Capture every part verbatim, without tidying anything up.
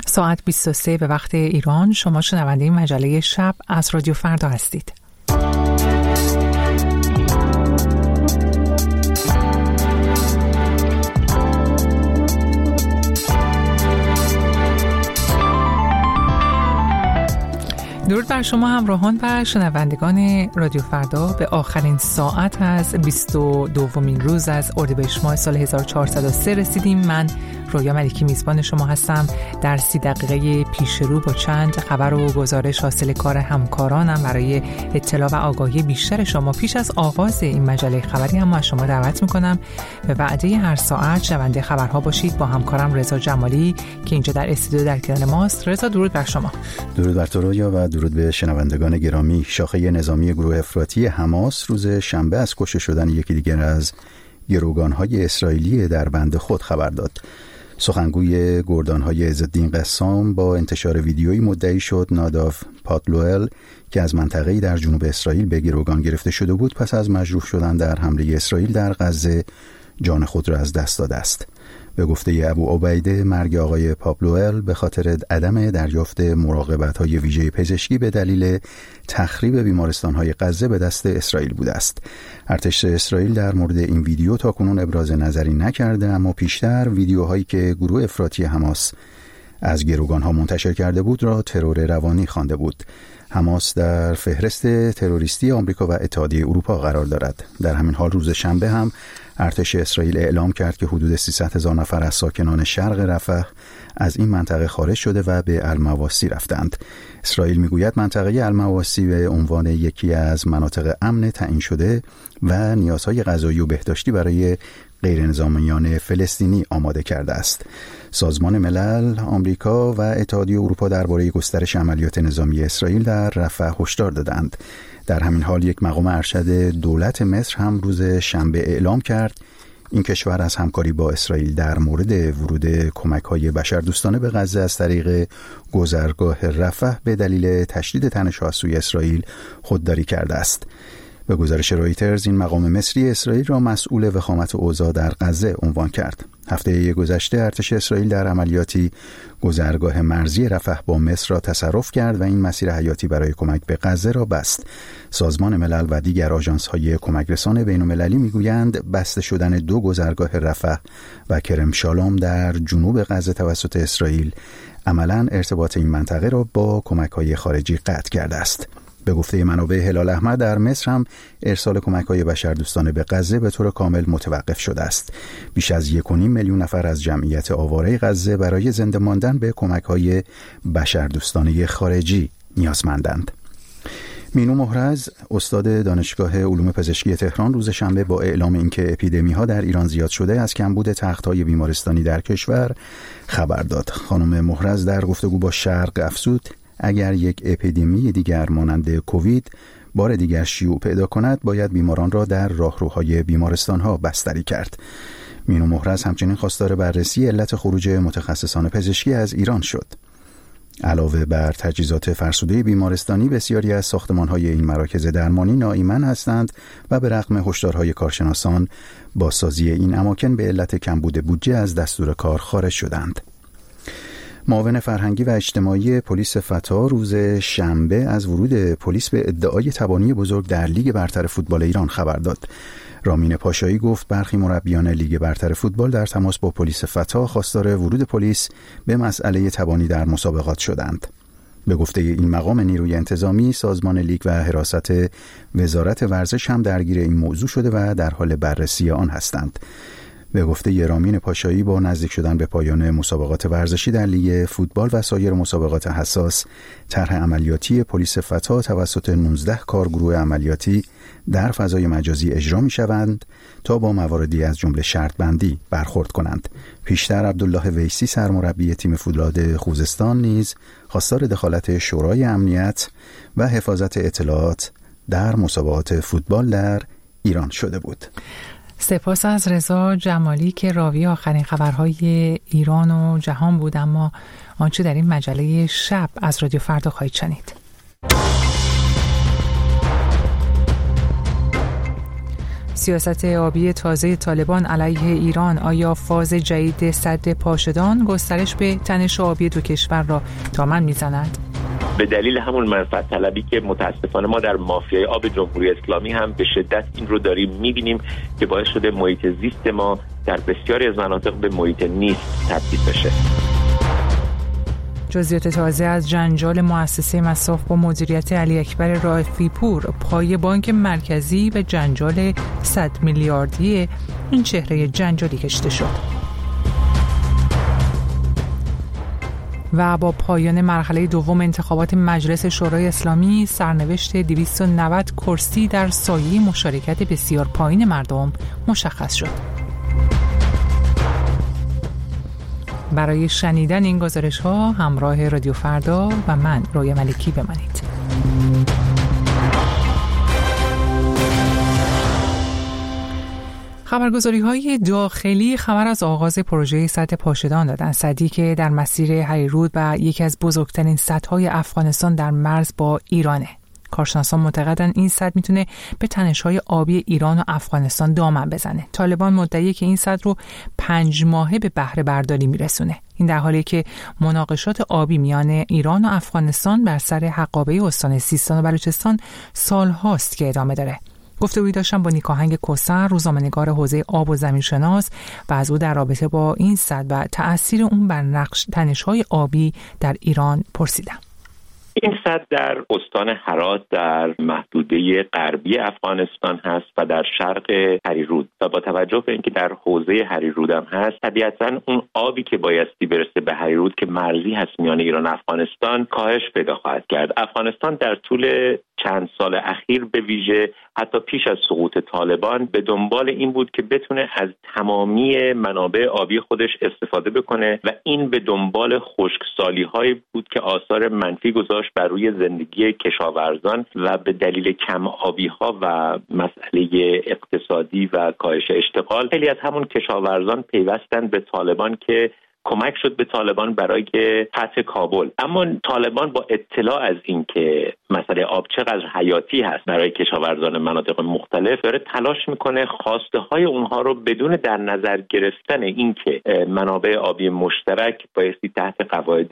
ساعت بیست و سه به وقت ایران. شما شنونده مجله شب از رادیو فردا هستید. درود بر شما همراهان و شنوندگان رادیو فردا. به آخرین ساعت از بیست و دومین روز از اردیبهشت ماه سال هزار و چهارصد و سه رسیدیم. من رویا ملکی میزبان شما هستم. در سی دقیقه پیش رو با چند خبر و گزارش حاصل کار همکارانم برای اطلاع و آگاهی بیشتر شما پیش از آغاز این مجله خبری هم از شما دعوت میکنم به وعده هر ساعت شنونده خبرها باشید با همکارم رضا جمالی که اینجا در استودیو در کنار ماست. رضا درود بر شما. درود بر تو رویا و درود به شنوندگان گرامی. شاخه نظامی گروه افراطی حماس روز شنبه از کشته شدن یکی دیگر از گروگان‌های اسرائیلی در بند خود خبر داد. سخنگوی گردان‌های عزالدین قسام با انتشار ویدیویی مدعی شد ناداف پاتلوئل که از منطقه‌ای در جنوب اسرائیل به گروگان گرفته شده بود پس از مجروح شدن در حمله اسرائیل در غزه جان خود را از دست داده است. به گفته ابو عبیده مرگ آقای پابلوئل به خاطر عدم دریافت مراقبت‌های ویژه پزشکی به دلیل تخریب بیمارستان‌های غزه به دست اسرائیل بوده است. ارتش اسرائیل در مورد این ویدیو تاکنون ابراز نظری نکرده، اما پیشتر ویدیوهایی که گروه افراطی حماس از گروگان‌ها منتشر کرده بود را ترور روانی خوانده بود. حماس در فهرست تروریستی آمریکا و اتحادیه اروپا قرار دارد. در همین حال روز شنبه هم ارتش اسرائیل اعلام کرد که حدود سیصد هزار نفر از ساکنان شرق رفح از این منطقه خارج شده و به المواسی رفتند. اسرائیل میگوید منطقه المواسی به عنوان یکی از مناطق امن تعیین شده و نیازهای غذایی و بهداشتی برای غیر نظامیان فلسطینی آماده کرده است. سازمان ملل، آمریکا و اتحادیه اروپا درباره گسترش عملیات نظامی اسرائیل در رفح هشدار دادند. در همین حال یک مقام ارشد دولت مصر هم روز شنبه اعلام کرد این کشور از همکاری با اسرائیل در مورد ورود کمک‌های بشردوستانه به غزه از طریق گذرگاه رفح به دلیل تشدید تنش‌ها از سوی اسرائیل خودداری کرده است. به گزارش رویترز این مقام مصری اسرائیل را مسئول وخامت اوضاع در غزه عنوان کرد. هفته گذشته ارتش اسرائیل در عملیاتی گذرگاه مرزی رفح با مصر را تصرف کرد و این مسیر حیاتی برای کمک به غزه را بست. سازمان ملل و دیگر آژانس‌های کمکرسان بین‌المللی میگویند بسته شدن دو گذرگاه رفح و کرم شالوم در جنوب غزه توسط اسرائیل عملاً ارتباط این منطقه را با کمک‌های خارجی قطع کرده است. به گفته منابع هلال احمر در مصر هم ارسال کمک‌های بشردوستانه به غزه به طور کامل متوقف شده است. بیش از یک و نیم میلیون نفر از جمعیت آواره غزه برای زنده ماندن به کمک‌های بشردوستانه خارجی نیازمندند. مینو محرز استاد دانشگاه علوم پزشکی تهران روز شنبه با اعلام اینکه اپیدمی‌ها در ایران زیاد شده از کمبود تخت‌های بیمارستانی در کشور خبر داد. خانم محرز در گفتگو با شرق افزود اگر یک اپیدمی دیگر مانند کووید بار دیگر شیوع پیدا کند باید بیماران را در راهروهای بیمارستان‌ها بستری کرد. مینو محرز همچنین خواستار بررسی علت خروج متخصصان پزشکی از ایران شد. علاوه بر تجهیزات فرسوده بیمارستانی بسیاری از ساختمان‌های این مراکز درمانی ناایمن هستند و به رغم هشدارهای کارشناسان بازسازی این اماکن به علت کمبود بودجه از دستور کار خارج شدند. معاون فرهنگی و اجتماعی پلیس فتا روز شنبه از ورود پلیس به ادعای تبانی بزرگ در لیگ برتر فوتبال ایران خبر داد. رامین پاشایی گفت برخی مربیان لیگ برتر فوتبال در تماس با پلیس فتا خواستار ورود پلیس به مسئله تبانی در مسابقات شدند. به گفته این مقام نیروی انتظامی، سازمان لیگ و حراست وزارت ورزش هم درگیر این موضوع شده و در حال بررسی آن هستند. به گفته رامین پاشایی با نزدیک شدن به پایان مسابقات ورزشی در لیگ فوتبال و سایر مسابقات حساس، طرح عملیاتی پلیس فتا توسط نوزده کارگروه عملیاتی در فضای مجازی اجرا می شوند تا با مواردی از جمله شرط بندی برخورد کنند. پیشتر عبدالله ویسی سرمربی تیم فولاد خوزستان نیز خواستار دخالت شورای امنیت و حفاظت اطلاعات در مسابقات فوتبال در ایران شده بود. سپاس از رضا جمالی که راوی آخرین خبرهای ایران و جهان بود. اما آنچه در این مجله شب از رادیو فردا خواهید شنید. سیاست آبی تازه طالبان علیه ایران، آیا فاز جدید سد پاشدان گسترش به تنش آبی دو کشور را دامن میزند؟ به دلیل همون منفعت طلبی که متاسفانه ما در مافیای آب جمهوری اسلامی هم به شدت این رو داریم میبینیم که باعث شده محیط زیست ما در بسیاری از مناطق به محیط نیست تبدیل بشه. جزئیات تازه از جنجال مؤسسه مصاف با مدیریت علی اکبر رائفی پور، پای بانک مرکزی به جنجال صد میلیاردی این چهره جنجالی کشیده شد. و با پایان مرحله دوم انتخابات مجلس شورای اسلامی، سرنوشت دویست و نود کرسی در سایه مشارکت بسیار پایین مردم مشخص شد. برای شنیدن این گزارش ها همراه رادیو فردا و من رویا ملکی بمانید. خبرگزاری های داخلی خبر از آغاز پروژه سد پاشدان دادند، سدی که در مسیر هریرود و یکی از بزرگترین سدهای افغانستان در مرز با ایرانه. کارشناسان معتقدند این سد میتونه به تنش‌های آبی ایران و افغانستان دامن بزنه. طالبان مدعیه که این سد رو پنج ماهه به بهره برداری میرسونه. این در حالی که مناقشات آبی میان ایران و افغانستان بر سر حقابه استان سیستان و بلوچستان سالهاست که ادامه داره. گفتگویی داشتم با نیکاهنگ کوثر، روزنامه‌نگار حوزه آب و زمینشناس، و از او در رابطه با این سد و تأثیر اون بر نقش تنش‌های آبی در ایران پرسیدم. این سد در استان هرات در محدوده غربی افغانستان هست و در شرق هریرود و با توجه به اینکه در حوزه هریرود هم هست، طبیعتاً اون آبی که بایستی برسه به هریرود که مرزی هست میان ایران و افغانستان کاهش پیدا خواهد کرد. افغانستان در طول چند سال اخیر به ویژه حتی پیش از سقوط طالبان به دنبال این بود که بتونه از تمامی منابع آبی خودش استفاده بکنه و این به دنبال خشکسالی‌هایی بود که آثار منفی گذاشت بر روی زندگی کشاورزان و به دلیل کم آبی‌ها و مسئله اقتصادی و کاهش اشتغال خیلی از همون کشاورزان پیوستن به طالبان که کمک شد به طالبان برای فتح کابل. اما طالبان با اطلاع از این که مسئله آب چقدر حیاتی هست برای کشاورزان مناطق مختلف، داره تلاش میکنه خواسته های اونها رو بدون در نظر گرفتن این که منابع آبی مشترک بایستی تحت قواعد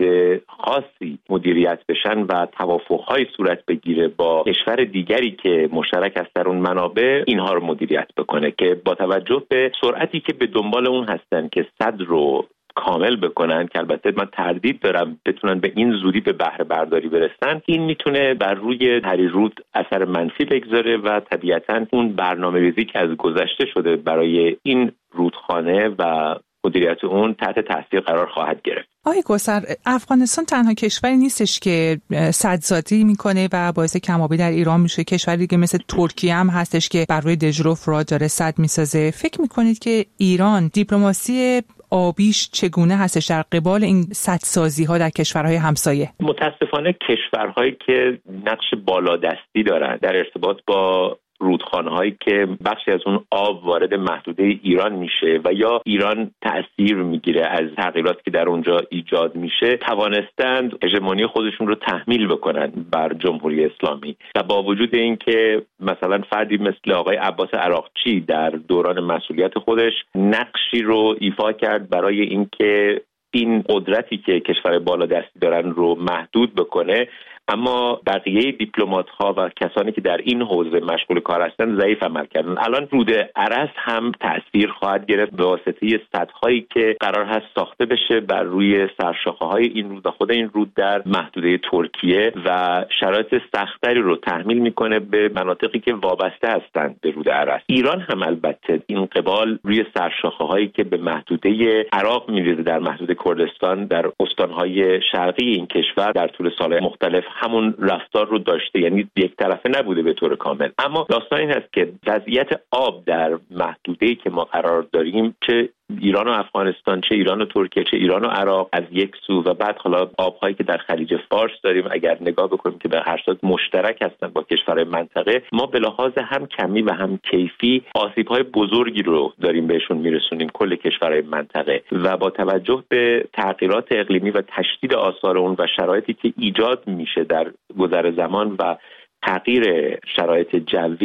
خاصی مدیریت بشن و توافق‌های صورت بگیره با کشور دیگری که مشترک است در اون منابع، اینها رو مدیریت بکنه که با توجه به سرعتی که به دنبال اون هستن که صد رو کامل بکنن، که البته من تردید دارم بتونن به این زودی به بهره برداری برسن، این میتونه بر روی هریرود اثر منفی بگذاره و طبیعتاً اون برنامه‌ریزی که از گذشته شده برای این رودخانه و مدیریت اون تحت تاثیر قرار خواهد گرفت. آقای کوثر، افغانستان تنها کشوری نیستش که سدسازی میکنه و باعث کم‌آبی در ایران میشه. کشوری دیگه مثل ترکیه هم هستش که بر روی دژروف را داره سد میسازه. فکر میکنید که ایران دیپلماسی آبیش چگونه هستش در قبال این سدسازی ها در کشورهای همسایه؟ متاسفانه کشورهایی که نقش بالادستی دارن در ارتباط با رودخانه‌هایی که بخشی از اون آب وارد محدوده ایران میشه و یا ایران تأثیر میگیره از تغییراتی که در اونجا ایجاد میشه، توانستند هژمونی خودشون رو تحمیل بکنن بر جمهوری اسلامی و با وجود اینکه مثلا فردی مثل آقای عباس عراقچی در دوران مسئولیت خودش نقشی رو ایفا کرد برای اینکه این قدرتی که کشور بالادستی دارن رو محدود بکنه، اما بقیه دیپلمات‌ها و کسانی که در این حوزه مشغول کار هستند ضعیف عمل کردن. الان رود ارس هم تأثیر خواهد گرفت به واسطه سدهایی که قرار هست ساخته بشه بر روی سرشاخه‌های این رود و خود این رود در محدوده ترکیه و شرایط سختری رو تحمیل میکنه به مناطقی که وابسته هستند به رود ارس. ایران هم البته این قبال روی سرشاخه‌هایی که به محدوده عراق میریزه در محدوده کردستان در استان‌های شرقی این کشور در طول سال‌های مختلف همون رفتار رو داشته، یعنی یک طرفه نبوده به طور کامل. اما داستان این هست که وضعیت آب در محدوده‌ای که ما قرار داریم، چه ایران و افغانستان، چه ایران و ترکیه، چه ایران و عراق از یک سو و بعد حالا آب‌هایی که در خلیج فارس داریم، اگر نگاه بکنیم که به هر صورت مشترک هستن با کشورهای منطقه، ما به لحاظ هم کمی و هم کیفی آسیب‌های بزرگی رو داریم بهشون میرسونیم کل کشورهای منطقه و با توجه به تغییرات اقلیمی و تشدید آثار اون و شرایطی که ایجاد میشه در گذر زمان و تغییر شرایط جوی،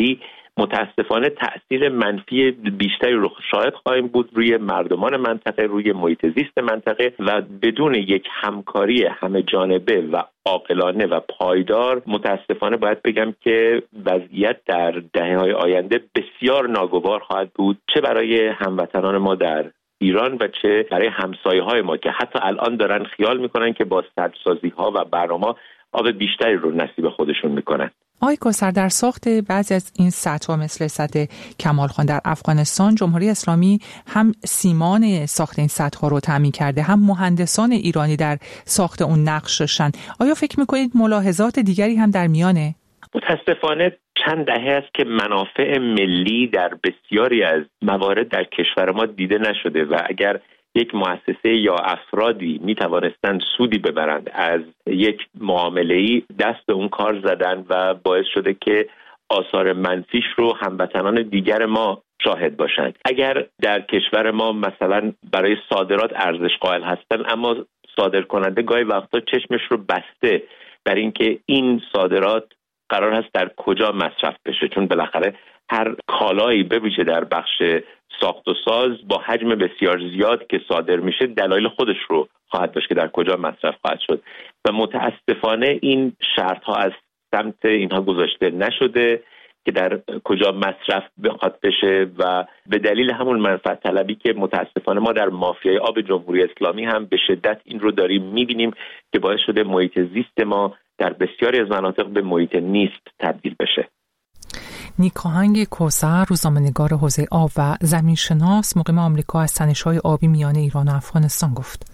متاسفانه تأثیر منفی بیشتری رو شاهد خواهیم بود روی مردمان منطقه، روی محیط زیست منطقه و بدون یک همکاری همه جانبه و عاقلانه و پایدار متاسفانه باید بگم که وضعیت در دهه‌های آینده بسیار ناگوار خواهد بود، چه برای هموطنان ما در ایران و چه برای همسایه‌های ما که حتی الان دارن خیال میکنن که با سدسازی‌ها و برنامه‌ها آب بیشتری رو نصیب خودشون میکنن. آقای کوثر، در ساخت بعضی از این سدها مثل سد کمال خان در افغانستان، جمهوری اسلامی هم سیمان ساخت این سدها رو تامین کرده، هم مهندسان ایرانی در ساخت اون نقش داشتن. آیا فکر میکنید ملاحظات دیگری هم در میانه؟ متاسفانه چند دهه است که منافع ملی در بسیاری از موارد در کشور ما دیده نشده و اگر یک مؤسسه یا افرادی می توانستند سودی ببرند از یک معامله‌ای، دست به اون کار زدن و باعث شده که آثار منفیش رو هموطنان دیگر ما شاهد باشند. اگر در کشور ما مثلا برای صادرات ارزش قائل هستند اما صادر کننده گاهی وقتا چشمش رو بسته بر اینکه این صادرات قرار هست در کجا مصرف بشه، چون بالاخره هر کالایی به ویژه در بخش ساخت و ساز با حجم بسیار زیاد که صادر میشه دلایل خودش رو خواهد داشت که در کجا مصرف خواهد شد و متاسفانه این شرط ها از سمت اینها گذاشته نشده که در کجا مصرف بخواد بشه و به دلیل همون منفعت طلبی که متاسفانه ما در مافیای آب جمهوری اسلامی هم به شدت این رو داریم میبینیم که باعث شده محیط زیست ما در بسیاری از مناطق به محیط نیست تبدیل بشه. نیکاهنگ کوثر، روزنامه‌نگار حوزه آب و زمینشناس مقیم آمریکا، از تنش‌های آبی میان ایران و افغانستان گفت.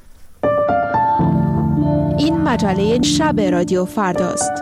این مجله شب رادیو فرداست.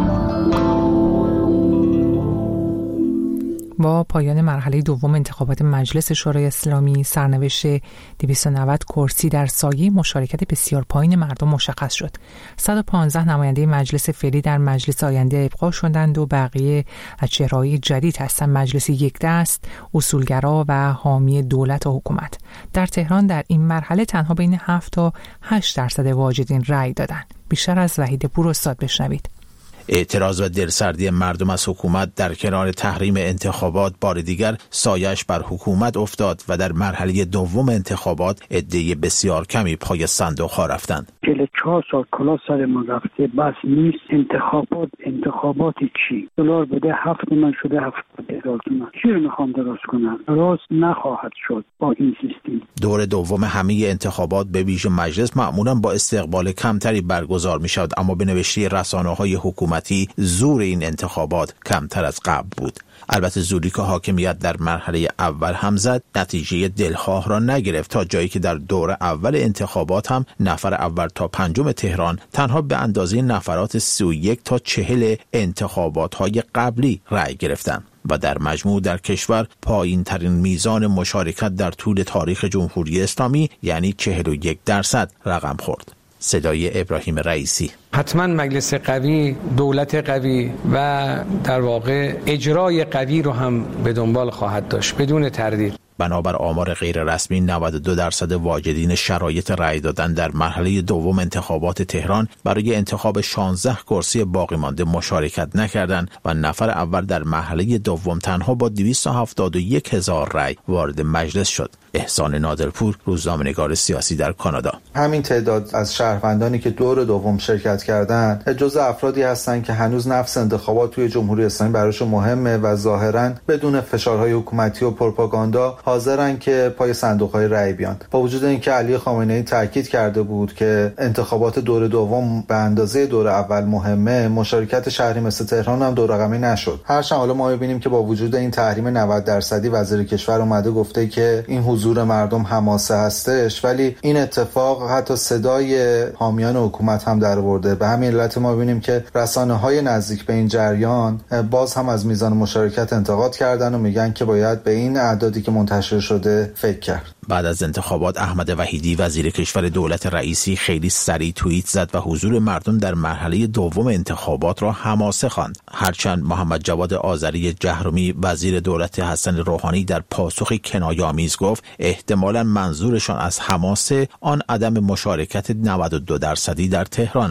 با پایان مرحله دوم انتخابات مجلس شورای اسلامی، سرنوشت دویست و نود کرسی در سایه مشارکت بسیار پایین مردم مشخص شد. صد و پانزده نماینده مجلس فعلی در مجلس آینده ابقا شدند و بقیه از چهره‌های جدید هستند. مجلس یک دست، اصولگرا و حامی دولت و حکومت. در تهران در این مرحله تنها بین هفت تا هشت درصد واجدین رأی دادند. بیشتر از وحید پور استاد بشنوید. اعتراض و دلسردی مردم از حکومت در کنار تحریم انتخابات بار دیگر سایش بر حکومت افتاد و در مرحله دوم انتخابات عده بسیار کمی پای صندوق ها رفتند. چهل و چهار سال کلا سر ما رفته، بس نیست. انتخابات انتخابات چی؟ دلار بده هفت من شده هفتاد هزار تومان. چی رو میخوام درست کنم؟ درست نخواهد شد با این سیستم. دور دوم همه انتخابات به ویژه مجلس معمولا با استقبال کمتری برگزار می شود، اما به نوشته رسانه‌های حکومتی زور این انتخابات کمتر از قبل بود. البته زوری که حاکمیت در مرحله اول هم زد نتیجه دلخواه را نگرفت، تا جایی که در دور اول انتخابات هم نفر اول تا پنجم تهران تنها به اندازه نفرات سی و یک تا چهل انتخابات های قبلی رأی گرفتند و در مجموع در کشور پایین ترین میزان مشارکت در طول تاریخ جمهوری اسلامی یعنی چهل و یک درصد رقم خورد. صدای ابراهیم رئیسی. حتما مجلس قوی، دولت قوی و در واقع اجرای قوی رو هم به دنبال خواهد داشت بدون تردید. بنابر آمار غیر رسمی نود و دو درصد واجدین شرایط رأی دادن در مرحله دوم انتخابات تهران برای انتخاب شانزده کرسی باقی مانده مشارکت نکردند و نفر اول در مرحله دوم تنها با دویست و هفتاد و یک هزار رأی وارد مجلس شد. احسان نادرپور، روزنامه‌نگار سیاسی در کانادا. همین تعداد از شهروندانی که دور دوم شرکت کردند جزء افرادی هستند که هنوز نفس انتخابات توی جمهوری اسلامی براشون مهمه و ظاهراً بدون فشارهای حکومتی و پروپاگاندا حاضرن که پای صندوق‌های رأی بیان. با وجود اینکه علی خامنه‌ای تاکید کرده بود که انتخابات دور دوم به اندازه دور اول مهمه، مشارکت شهری مثل تهران هم دو رقمی نشد. هرچند حالا ما می‌بینیم که با وجود این تحریم نود درصدی وزیر کشور اومده گفته که این حضور مردم حماسه هستش، ولی این اتفاق حتی صدای حامیان حکومت هم در آورده. به همین علت ما می‌بینیم که رسانه‌های نزدیک به این جریان باز هم از میزان مشارکت انتقاد کردن و میگن که باید به این اعدادی که منتشر شده فکر کرد. بعد از انتخابات احمد وحیدی وزیر کشور دولت رئیسی خیلی سریع توییت زد و حضور مردم در مرحله دوم انتخابات را حماسه خواند. هرچند محمد جواد آذری جهرمی وزیر دولت حسن روحانی در پاسخی کنایه‌آمیز گفت احتمالاً منظورشان از حماسه آن عدم مشارکت نود و دو درصدی در تهران است.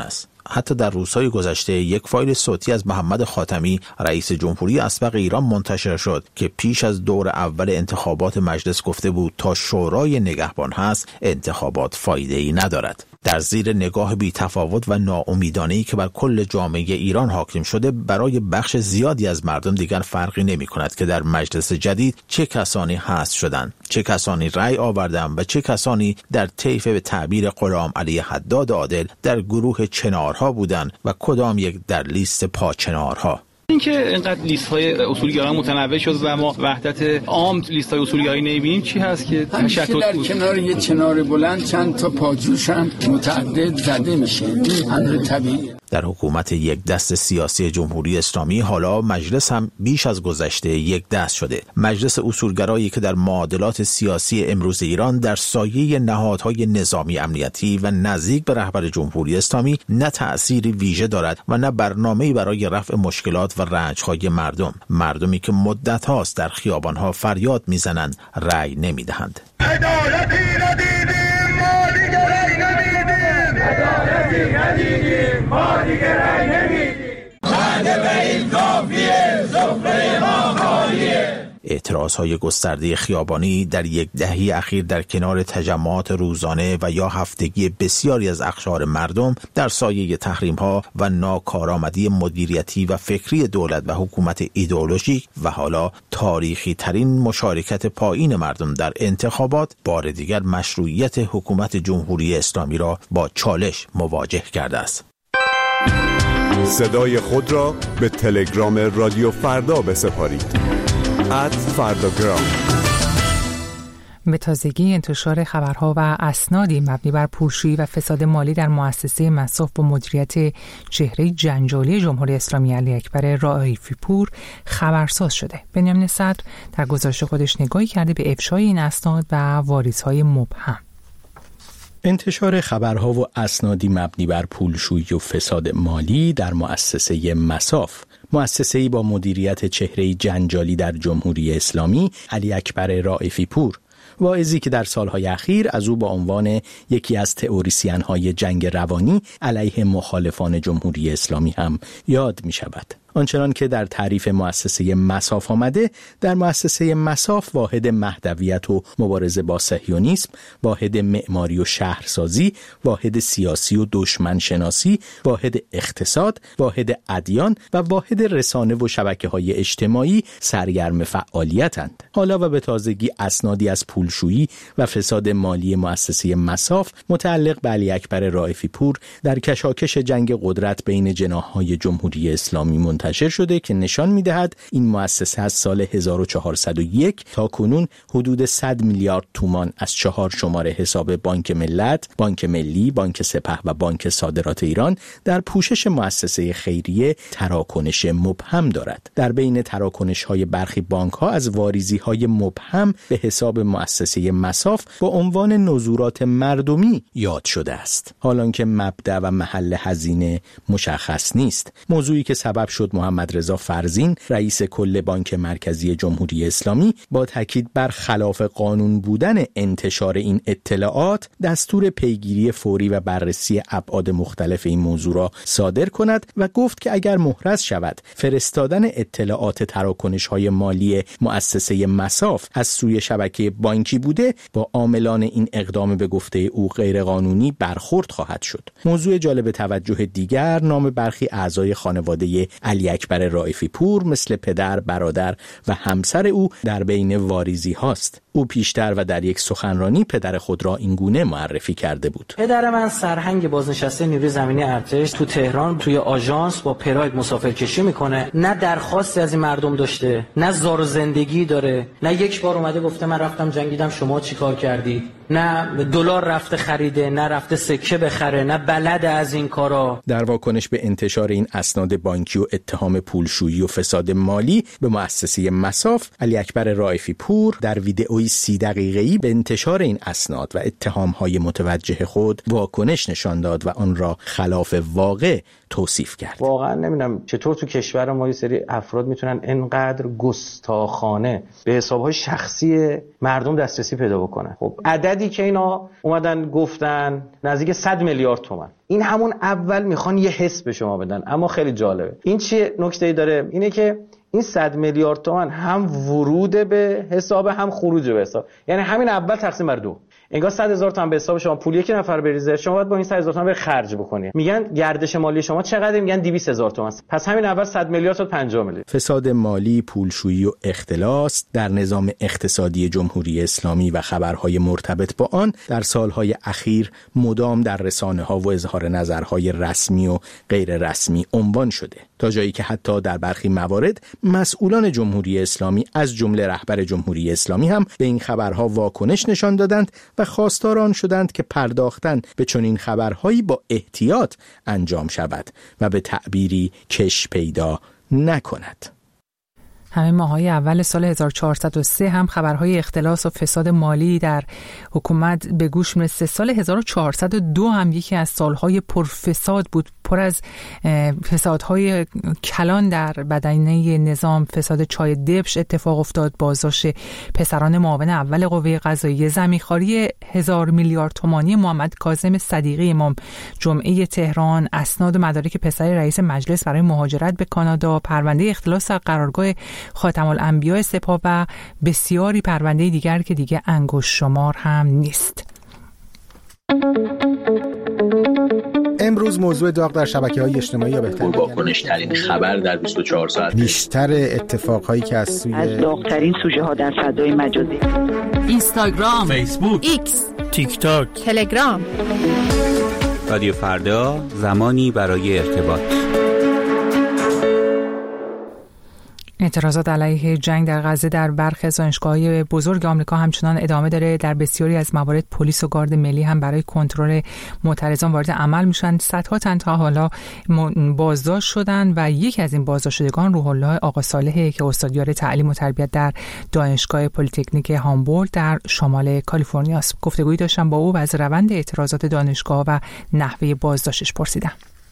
حتی در روزهای گذشته یک فایل صوتی از محمد خاتمی رئیس جمهوری اسبق ایران منتشر شد که پیش از دور اول انتخابات مجلس گفته بود تا شورای نگهبان هست انتخابات فایده‌ای ندارد. در زیر نگاه بی تفاوت و ناامیدانه‌ای که بر کل جامعه ایران حاکم شده، برای بخش زیادی از مردم دیگر فرقی نمی کند که در مجلس جدید چه کسانی حذف شدند، چه کسانی رأی آوردند و چه کسانی در طیف به تعبیر غلام علی حداد عادل در گروه چنارها بودند و کدام یک در لیست پاچنارها. اینکه اینقدر لیست‌های اصولگرایان متنوع شد و ما وحدت عام لیست‌های اصولگرایی نمی‌بینیم چی هست که تشتت در کنار یه چنار بلند چند تا پاجوشن متعدد زده میشه، این امر طبیعیه. در حکومت یک دست سیاسی جمهوری اسلامی حالا مجلس هم بیش از گذشته یک دست شده. مجلس اصولگرایی که در معادلات سیاسی امروز ایران در سایه نهادهای نظامی امنیتی و نزدیک به رهبر جمهوری اسلامی نه تأثیری ویژه دارد و نه برنامه‌ای برای رفع مشکلات و رنج‌های مردم، مردمی که مدت هاست در خیابان‌ها فریاد می‌زنند رأی نمی‌دهند. عدالتی ندیدیم ما دیگه رأی نمیدیم، عدالتی ندیدیم ما دیگه رأی نمیدیم، وعده به این کافیه، سفره ما خالیه. اعتراضهای گسترده خیابانی در یک دهه اخیر در کنار تجمعات روزانه و یا هفتگی بسیاری از اقشار مردم در سایه تحریم‌ها و ناکارآمدی مدیریتی و فکری دولت و حکومت ایدئولوژیک و حالا تاریخی ترین مشارکت پایین مردم در انتخابات بار دیگر مشروعیت حکومت جمهوری اسلامی را با چالش مواجه کرده است. صدای خود را به تلگرام رادیو فردا بسپارید. ات فرداگرام. به تازگی انتشار خبرها و اسنادی مبنی بر پولشویی و فساد مالی در مؤسسه مصاف با مدیریت چهره جنجالی جمهوری اسلامی علی اکبر رائفی پور خبرساز شده. بنیامین صدر در گزارش خودش نگاهی کرده به افشای این اسناد و واریزهای مبهم. انتشار خبرها و اسنادی مبنی بر پولشویی و فساد مالی در مؤسسه مصاف، مؤسسه‌ای با مدیریت چهره جنجالی در جمهوری اسلامی علی اکبر رائفی پور، واعظی که در سالهای اخیر از او با عنوان یکی از تئوریسین‌های جنگ روانی علیه مخالفان جمهوری اسلامی هم یاد می شود. آنچنان که در تعریف مؤسسه مصاف آمده، در مؤسسه مصاف واحد مهدویت و مبارزه با صهیونیسم، واحد معماری و شهرسازی، واحد سیاسی و دشمن شناسی، واحد اقتصاد، واحد ادیان و واحد رسانه و شبکه‌های اجتماعی سرگرم فعالیتند. حالا و به تازگی اسنادی از پولشویی و فساد مالی مؤسسه مصاف متعلق به علی اکبر رائفی پور در کشاکش جنگ قدرت بین جناح‌های جمهوری اسلامی منتشر شده که نشان می‌دهد این مؤسسه از سال هزار و چهارصد و یک تا کنون حدود صد میلیارد تومان از چهار شماره حساب بانک ملت، بانک ملی، بانک سپه و بانک صادرات ایران در پوشش مؤسسه خیریه تراکنش مبهم دارد. در بین تراکنش‌های برخی بانک‌ها از واریزی‌های مبهم به حساب مؤسسه مصاف با عنوان نزورات مردمی یاد شده است. حالانکه مبدأ و محل هزینه مشخص نیست. موضوعی که سبب شد محمد رضا فرزین رئیس کل بانک مرکزی جمهوری اسلامی با تاکید بر خلاف قانون بودن انتشار این اطلاعات دستور پیگیری فوری و بررسی ابعاد مختلف این موضوع را صادر کند و گفت که اگر محرز شود فرستادن اطلاعات تراکنش‌های مالی مؤسسه مصاف از سوی شبکه بانکی بوده، با عاملان این اقدام به گفته او غیرقانونی برخورد خواهد شد. موضوع جالب توجه دیگر نام برخی اعضای خانواده علی اکبر رائفی پور مثل پدر، برادر و همسر او در بین واریزی هاست. او پیشتر و در یک سخنرانی پدر خود را این گونه معرفی کرده بود: پدر من سرهنگ بازنشسته نیروی زمینی ارتش تو تهران توی آژانس با پراید مسافرکشی میکنه، نه درخواستی از این مردم داشته، نه زار و زندگی داره، نه یک بار اومده گفته من رفتم جنگیدم شما چیکار کردید، نه دلار رفته خریده، نه رفته سکه بخره، نه بلد از این کارا. در واکنش به انتشار این اسناد بانکی و اتهام پولشویی و فساد مالی به مؤسسه مصاف، علی اکبر رائفی پور در ویدئویی سی دقیقه‌ای به انتشار این اسناد و اتهام‌های متوجه خود واکنش نشان داد و آن را خلاف واقع توصیف کرد. واقعا نمیدونم چطور تو کشور ما یه سری افراد میتونن اینقدر گستاخانه به حسابهای شخصی مردم دسترسی پیدا بکنن. خب عددی که اینا اومدن گفتن نزدیک صد میلیارد تومان. این همون اول میخوان یه حس به شما بدن، اما خیلی جالبه. این چیه نکته‌ای داره؟ اینه که این صد میلیارد تومان هم ورود به حساب هم خروج به حساب، یعنی همین اول تقسیم بر دو. انگار صد هزار تومان به حساب شما پول یک نفر بریزه، شما باید با این صد هزار تومان بر خرج بکنی. میگن گردش مالی شما چقدر؟ میگن دویست هزار تومان. پس همین اول صد میلیارد تا پنجاه میلیارد. فساد مالی، پولشویی و اختلاس در نظام اقتصادی جمهوری اسلامی و خبرهای مرتبط با آن در سالهای اخیر مدام در رسانه‌ها و اظهار نظرهای رسمی و غیر رسمی عنوان شده، تا جایی که حتی در برخی موارد مسئولان جمهوری اسلامی از جمله رهبر جمهوری اسلامی هم به این خبرها واکنش نشان دادند و خواستار آن شدند که پرداختن به چنین خبرهایی با احتیاط انجام شود و به تعبیری کش پیدا نکند. همه ماهای اول سال هزار و چهارصد و سه هم خبرهای اختلاس و فساد مالی در حکومت به گوش میرسه. سال هزار و چهارصد و دو هم یکی از سالهای پرفساد بود، پر از فسادهای کلان در بدنه نظام. فساد چای دبش اتفاق افتاد، بازداشت پسران معاون اول قوه قضاییه، زمینخواری هزار میلیارد تومانی محمد کاظم صدیقی امام جمعه تهران، اسناد و مدارک پسر رئیس مجلس برای مهاجرت به کانادا، پرونده اختلاس در قرارگاه خاتم الانبیاء سپاه و بسیاری پرونده دیگر که دیگه انگشت شمار هم نیست. امروز موضوع داغ در شبکه‌های اجتماعی یا بهتر واکنش ترین خبر در بیست و چهار ساعت، بیشتر اتفاقهایی که از سوی از داغ‌ترین سوژه ها در فضای مجازی، اینستاگرام، فیسبوک، ایکس، تیک تاک، تلگرام. رادیو فردا، زمانی برای ارتباط. اعتراضات علیه جنگ در غزه در برخی از دانشگاه‌های بزرگ آمریکا همچنان ادامه داره. در بسیاری از موارد پلیس و گارد ملی هم برای کنترل معترضان وارد عمل میشن. صدها تن تا حالا بازداشت شدن و یکی از این بازداشت شدگان روح الله آقا صالحی که استادیار تعلیم و تربیت در دانشگاه پلی‌تکنیک هامبورگ در شمال کالیفرنیا است. گفتگویی داشتم با او و از روند اعتراضات دانشگاه و نحوه بازداشتش پرسیدم.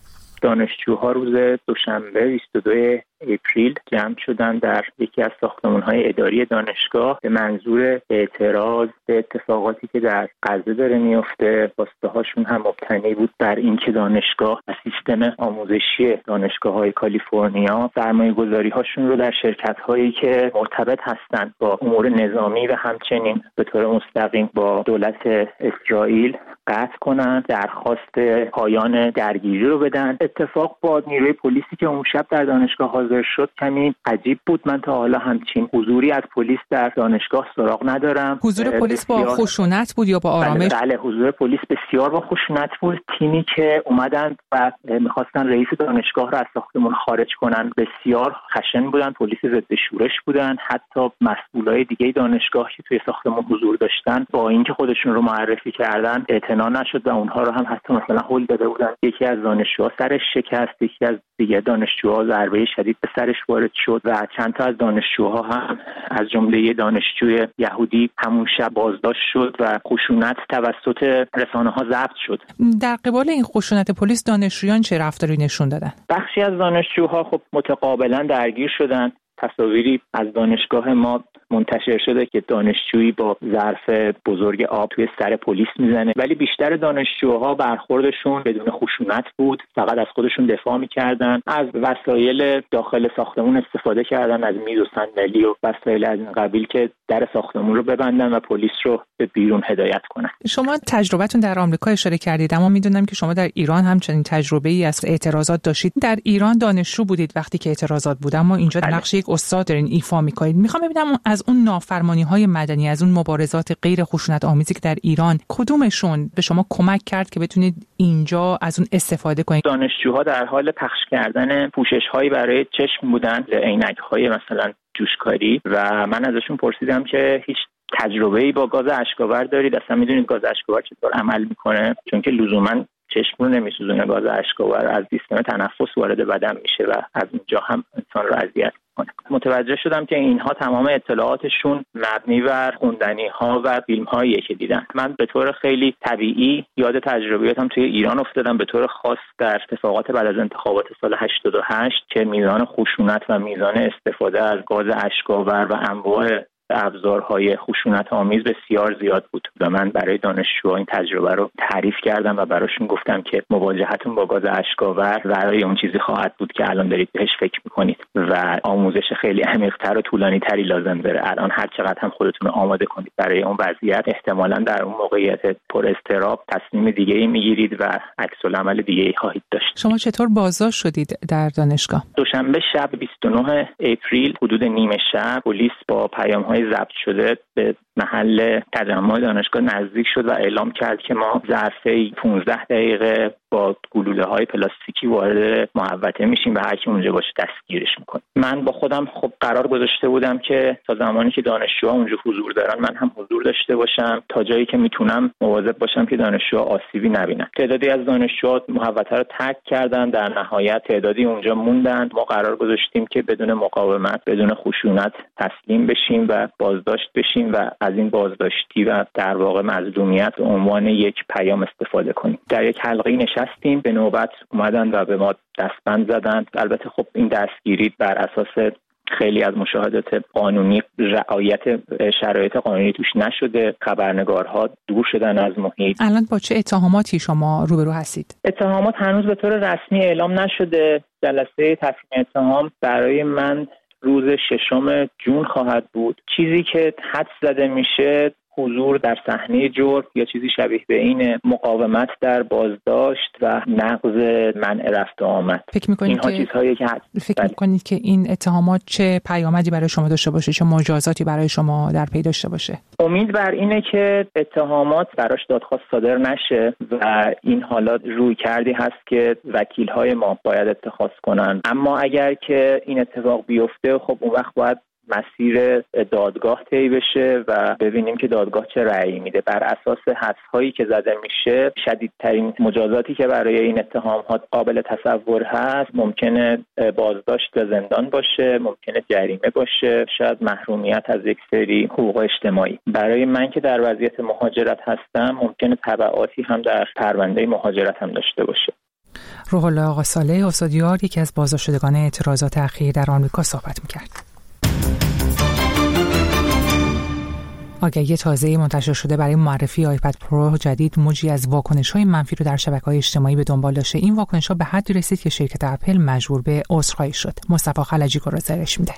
دانشجوها روز دوشنبه بیست و دو اپریل جمع شدن در یکی از ساختمان‌های اداری دانشگاه به منظور اعتراض به اتفاقاتی که در غزه داره میفته. خواسته‌هاشون هم مبتنی بود بر اینکه دانشگاه و سیستم آموزشی دانشگاه‌های کالیفرنیا سرمایه‌گذاری‌هاشون رو در شرکت‌هایی که مرتبط هستند با امور نظامی و همچنین به طور مستقیم با دولت اسرائیل قطع کنند، درخواست پایان درگیری رو بدن. اتفاق با نیروی پلیسی که اون شب در دانشگاه حاضر شد کمی عجیب بود. من تا حالا همچین حضوری از پلیس در دانشگاه سراغ ندارم. حضور پلیس با خشونت بود یا با آرامش؟ بله, بله حضور پلیس بسیار با خشونت بود. تیمی که اومدن و میخواستن رئیس دانشگاه رو از ساختمان خارج کنن بسیار خشن بودن، پلیس ضد شورش بودن. حتی مسئولای دیگه دانشگاه که توی ساختمان حضور داشتن با اینکه خودشون رو معرفی کردن اعتنا نشد و اونها رو هم حتی مثلا هول داده بودن. یکی از دانشجوها سرش شکست، یکی از دیگه دانشجوها ضربه شدید به سرش وارد شد و چند تا از دانشجوها هم از جمله دانشجوی یهودی همون شب بازداشت شد و خشونت توسط رسانه‌ها ضبط شد. در قبال این خشونت پلیس دانشجویان چه رفتاری نشون دادن؟ بخشی از دانشجوها خب متقابلا درگیر شدن. تصاویری از دانشگاه ما منتشر شده که دانشجویی با ظرف بزرگ آب توی سر پلیس میزنه، ولی بیشتر دانشجوها برخوردشون بدون خشونت بود، فقط از خودشون دفاع میکردن، از وسایل داخل ساختمون استفاده کردن، از میز و صندلی و وسایل از این قبیل که در ساختمون رو ببندن و پلیس رو به بیرون هدایت کنن. شما تجربتون در آمریکا اشاره کردید، اما میدونم که شما در ایران هم چنین تجربه‌ای از اعتراضات داشتید. در ایران دانشجو بودید وقتی که اعتراضات بود، اما اینجا نقش یک استاد دارین ایفا میکنید. میخوام ببینم از اون نافرمانی‌های مدنی، از اون مبارزات غیر خشونت آمیزی که در ایران، کدومشون به شما کمک کرد که بتونید اینجا از اون استفاده کنید؟ دانشجوها در حال پخش کردن پوشش‌هایی برای چشم بودن، عینک‌های مثلا جوشکاری، و من ازشون پرسیدم که هیچ تجربه‌ای با گاز اشک‌آور دارید؟ اصلا می‌دونید گاز اشک‌آور چطور عمل می‌کنه؟ چون که لزوماً چشم رو نمیسوزونه، گاز اشک‌آور از سیستم تنفس وارد بدن میشه و از اونجا هم انسان رو اذیت میکنه. متوجه شدم که اینها تمام اطلاعاتشون مبنی بر خوندنی‌ها و فیلم‌هاییه که دیدن. من به طور خیلی طبیعی یاد تجربیاتم توی ایران افتادم، به طور خاص در اتفاقات بعد از انتخابات سال هشتاد و هشت که میزان خشونت و میزان استفاده از گاز اشک‌آور و انواع ابزارهای خشونت آمیز بسیار زیاد بود و من برای دانشجوها این تجربه رو تعریف کردم و براشون گفتم که مواجهتون با گاز اشک‌آور برای اون چیزی خواهد بود که الان دارید بهش فکر میکنید و آموزش خیلی عمیق‌تر و طولانی‌تری لازم داره. الان هر چقدر هم خودتون رو آماده کنید برای اون وضعیت، احتمالاً در اون موقعیت پر اضطراب تصمیم دیگه‌ای میگیرید و عکس‌العمل دیگه‌ای خواهید داشت. شما چطور بازداشت شدید در دانشگاه؟ دوشنبه شب بیست و نه اپریل حدود نیمه شب پلیس با پیام‌های ضبط شده به محل تجمع دانشگاه نزدیک شد و اعلام کرد که ما ظرف پانزده دقیقه با گلوله‌های پلاستیکی وارد محوطه میشیم و هر کی اونجا باشه دستگیرش میکنه. من با خودم خب قرار گذاشته بودم که تا زمانی که دانشجوها اونجا حضور دارن من هم حضور داشته باشم، تا جایی که میتونم مواظب باشم که دانشجوها آسیبی نبینن. تعدادی از دانشجوها محوطه رو ترک کردن، در نهایت تعدادی اونجا موندن. ما قرار گذاشتیم که بدون مقاومت، بدون خشونت تسلیم بشیم و بازداشت بشیم و از این بازداشتی و در واقع مظلومیت به عنوان یک پیام استفاده کنیم. در یک حلقه نشستیم، به نوبت اومدن و به ما دستبند زدن. البته خب این دستگیری بر اساس خیلی از مشاهدات قانونی رعایت شرایط قانونی توش نشده، خبرنگارها دور شدن از محیط. الان با چه اتهاماتی شما روبرو هستید؟ اتهامات هنوز به طور رسمی اعلام نشده. جلسه تفهیم اتهام برای من روز ششم جون خواهد بود. چیزی که حدس زده میشه حضور در صحنه جرم یا چیزی شبیه به این، مقاومت در بازداشت و نقض منع رفت و آمد. فکر می‌کنید که چیزهایی که فکر می‌کنید که این اتهامات چه پیامدی برای شما داشته باشه، چه مجازاتی برای شما در پی داشته باشه؟ امید بر اینه که اتهامات براش دادخواست صادر نشه و این حالات روی کردی هست که وکیل‌های ما باید اتخاذ کنن. اما اگر که این اتفاق بیفته، خب اون وقت باید مسیر دادگاه طی بشه و ببینیم که دادگاه چه رأیی میده. بر اساس حدس‌هایی که زده میشه، شدیدترین مجازاتی که برای این اتهامات قابل تصور هست ممکنه بازداشت و زندان باشه، ممکنه جریمه باشه، شاید محرومیت از یک سری حقوق اجتماعی. برای من که در وضعیت مهاجرت هستم ممکنه تبعاتی هم در پرونده مهاجرت هم داشته باشه. روح الله آقا صالح استادیار یکی از بازداشتگان اعتراضات اخیر در آمریکا صحبت می‌کرد. آگهی تازه منتشر شده برای معرفی آیپد پرو جدید موجی از واکنش‌های منفی رو در شبکه‌های اجتماعی به دنبال داشته. این واکنش‌ها به حدی رسید که شرکت اپل مجبور به عذرخواهی شد. مصطفی خلجی گزارش میده.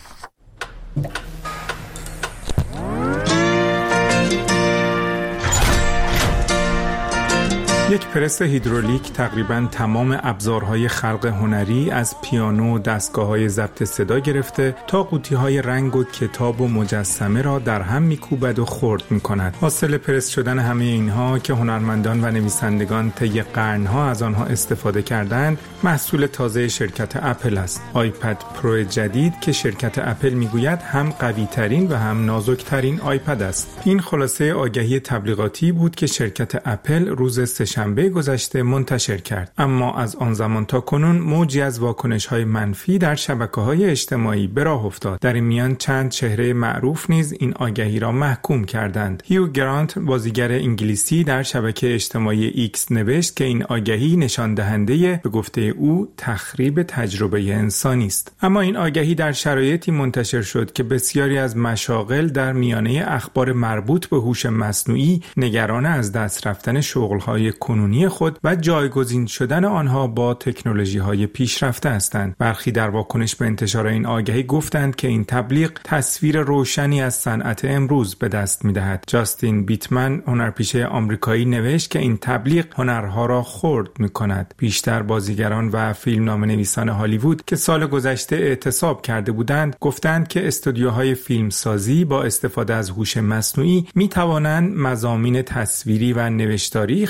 یک پرس هیدرولیک تقریباً تمام ابزارهای خلق هنری از پیانو و دستگاه‌های ضبط صدا گرفته تا قوطی‌های رنگ و کتاب و مجسمه را در هم می‌کوبد و خرد می‌کند. حاصل پرس شدن همه اینها که هنرمندان و نویسندگان طی قرن‌ها از آنها استفاده کردند، محصول تازه شرکت اپل است. آیپد پرو جدید که شرکت اپل می‌گوید هم قوی‌ترین و هم نازک‌ترین آیپد است. این خلاصه آگهی تبلیغاتی بود که شرکت اپل روز شنبه گذشته منتشر کرد. اما از آن زمان تا کنون موجی از واکنش‌های منفی در شبکه‌های اجتماعی به راه افتاد. در این میان چند چهره معروف نیز این آگهی را محکوم کردند. هیو گرانت بازیگر انگلیسی در شبکه اجتماعی ایکس نوشت که این آگهی نشان دهنده به گفته او تخریب تجربه انسانی است. اما این آگهی در شرایطی منتشر شد که بسیاری از مشاغل در میانه اخبار مربوط به هوش مصنوعی نگران از دست رفتن شغل‌های کنونی خود و جایگزین شدن آنها با تکنولوژی‌های پیشرفته هستند. برخی در واکنش به انتشار این آگهی گفتند که این تبلیغ تصویر روشنی از صنعت امروز به دست می‌دهد. جاستین بیتمن هنرپیشه آمریکایی نوشت که این تبلیغ هنرها را خرد می‌کند. بیشتر بازیگران و فیلمنامه‌نویسان هالیوود که سال گذشته اعتصاب کرده بودند، گفتند که استودیوهای فیلمسازی با استفاده از هوش مصنوعی می‌توانند مضامین تصویری و نوشتاری خلق کنند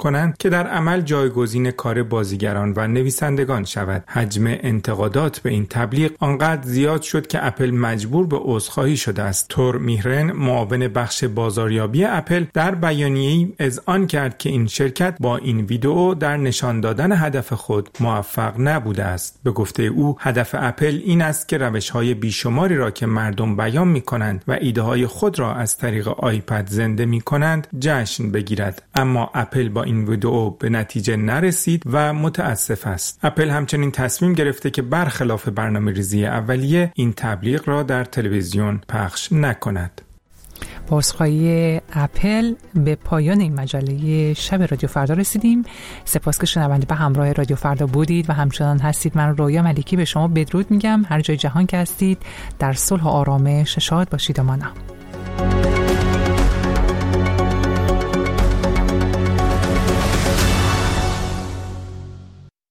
کنند که در عمل جایگزین کار بازیگران و نویسندگان شود. حجم انتقادات به این تبلیغ آنقدر زیاد شد که اپل مجبور به عذرخواهی شده است. تور میهرن، معاون بخش بازاریابی اپل، در بیانیه‌ای اذعان کرد که این شرکت با این ویدئو در نشان دادن هدف خود موفق نبوده است. به گفته او هدف اپل این است که روش‌های بیشماری را که مردم بیان می‌کنند و ایده‌های خود را از طریق آیپد زنده می‌کنند جشن بگیرد. اما اپل با این ویدئو به نتیجه نرسید و متاسف است. اپل همچنین تصمیم گرفته که برخلاف برنامه‌ریزی اولیه این تبلیغ را در تلویزیون پخش نکند. با عذرخواهی اپل به پایان این مجله شب رادیو فردا رسیدیم. سپاس که شنونده به همراه رادیو فردا بودید و همچنان هستید. من رویا ملکی به شما بدرود میگم. هر جای جهان که هستید در صلح و آرامش شاد باشید و مانم.